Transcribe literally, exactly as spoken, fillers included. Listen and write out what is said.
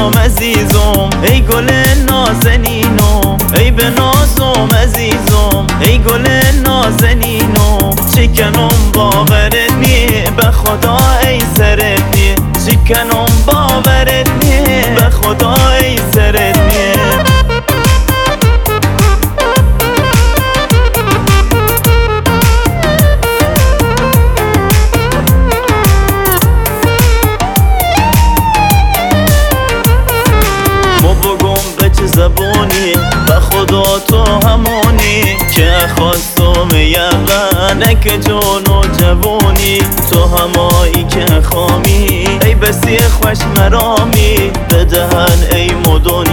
نازم عزیزم، ای گل نازنینم، ای به نازم عزیزم، ای گل نازنینم. چکنم باورت نیه به خدا ای سرت نیه، چکنم باورت نیه به خدا ای سرت نیه. زبونی به خدا تو همونی که خواستم یقنه که جون و جوونی، تو همایی که خامی ای بسی خوش مرامی بدهن ای مدونی.